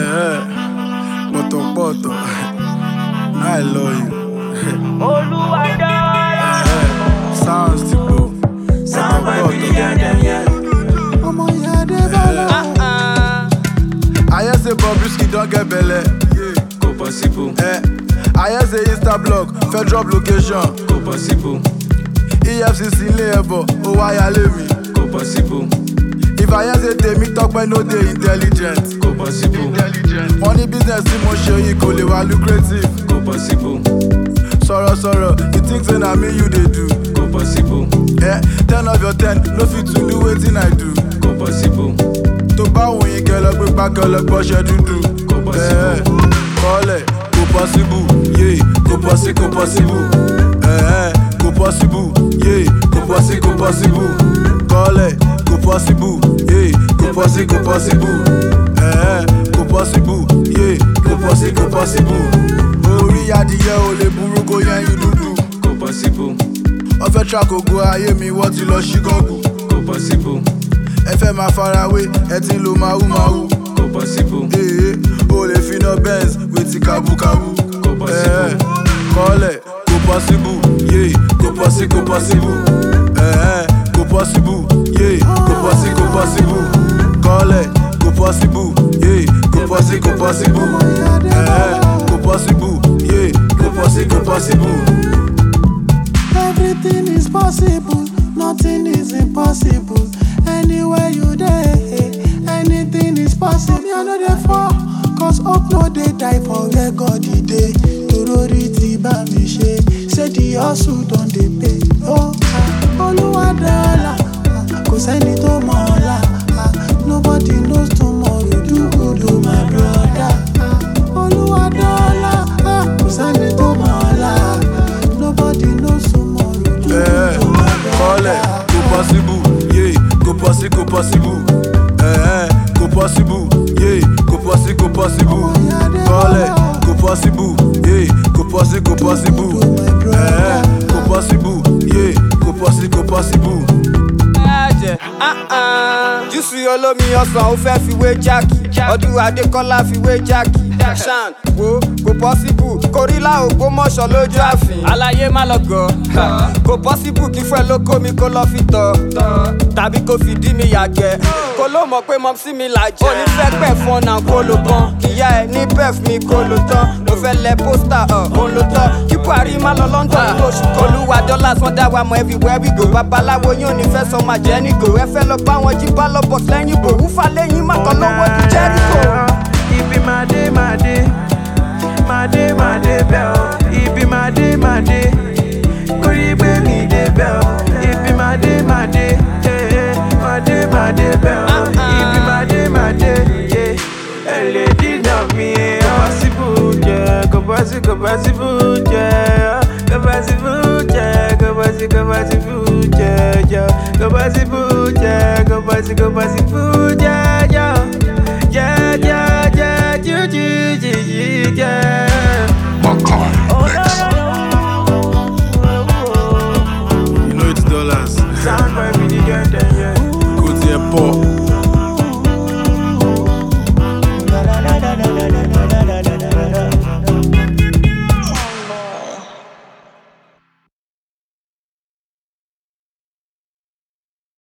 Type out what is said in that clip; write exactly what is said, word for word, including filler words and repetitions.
Yeah, poto poto. I love you. Oluwada. Yeah, sounds tipo. Sound by me, yeah, yeah. I hear say Bobrisky don't get belle. Go possible. Eh, I hear say Insta blog, federal location. Go possible. E F C C level, oh why I leave me? Go possible. If I hear say Temi talk by no dey intelligent. Go possible. Intelligent. Money business tí mo ṣe yìí kò lè wá lucrative. Go possible. Sọ̀rọ̀ sọ̀rọ̀, you think say na me you dey do? Go possible. Eh, ten of your ten no fit to do wetin I do. Go possible. Tó bá wùn yín kẹlẹ pé pákẹlẹ gbọ́ṣẹ́ dúdú. Go possible. Kọ́lẹ̀ kò possible, yeah, kò possi kò possible. Eh, kò possible, yeah, kò possi kò possible. Kọ́lẹ̀ kò possible, yeah, kò possi kò possible. Eh, kò possible, yeah, kò possi kò possible. Orí adìyẹ ò lè burú kó yẹn yín dúdú. Go possible. Ọfẹ́ track ògo ayé mi wọ́n ti lọ sí gọ́gù. Go possible. Ẹ fẹ́ máa farawé, ẹ ti ń lo máwú máwú. Go possible. Ee, o lè fi iná Benz wé ti kábúkábú. Go possible. Kọ́lẹ̀ kò possible, yeah, kò possi kò possible. Eh, kò possible, yeah, kò possi kò possible. Kọ́lẹ̀ kò possible, yeah, kò possi kò possible. Eh, kò possible, yeah, kò possi kò possible. Everything is possible, nothing is impossible. Anywhere you dey, anything is possible. Me I know dey fall, cause hope no dey die for where God e dey. Torori ti bá mi ṣe, say the hustle don dey pay. Oh, ah, Oluwada, ah, kò sẹ́ni tó mọ̀ ọ̀la. Ah, nobody knows tomorrow, do good oh my brother. Ah, Oluwada, ah, kò sẹ́ni tó mọ̀ ọ̀la. Nobody knows tomorrow, do good oh my brother. Kọ́lẹ̀ kò possible, yeah, kò possi kò possible. Eh, kò possible, yeah, kò possi kò possible. Kọ́lẹ̀ kò possible, yeah, kò possi kò possible. Eh, kò possible, yeah, kò possi kò possible. Júùsù olómi ọsàn ó fẹ́ fi wé jákì. Ọdún Adékọ́lá fi wé jákì. Ṣan wo kò pọ́síbù Kòrílà Ògbómọ̀ṣọ́ lójú àfin. Aláyé má lọ gọ̀. Kò pọ́síbù kí fún ẹ lóko mi kó lọ fi tọ̀. Tàbí kó fìdí mi yàgbẹ́. Kó ló mọ̀ pé mọ́mísí mi là jẹ́. Onífẹ́ pẹ̀ fún ọ̀nà kó ló bọ́n. Ìyá ẹ ní pef mi kó ló tán. Mo fẹ́ lẹ pósítà òun ló tán. Kí Buhari má lọ London lóṣù kan. Olúwa dọ́là wọ́n dá wa mọ̀ everywhere we go. Babaláwo yóò ní fẹ́ sọ máa jẹ́ nígò. Ẹ fẹ́ lọ bá wọn jí bá lọ bọ̀ lẹ́yìn ìbò. Wúfà lẹ́yìn má kọ́ lọ́wọ́ di Jẹ́ríkò. Ibi máa dé máa dé, máa dé máa dé bẹ́ẹ̀ o. Ibi máa dé máa dé, kórí gbé mi dé bẹ́ẹ̀ o. Ibi máa dé máa dé, máa dé máa dé bẹ́ẹ̀ o. Ibi máa dé máa dé, ẹ lè dínà mi. Possible jẹ́, kò possible, kò possible jẹ́, kò possible jẹ́, kò possible, kò possible jẹ́, kò possible jẹ́, kò possible, kò possible.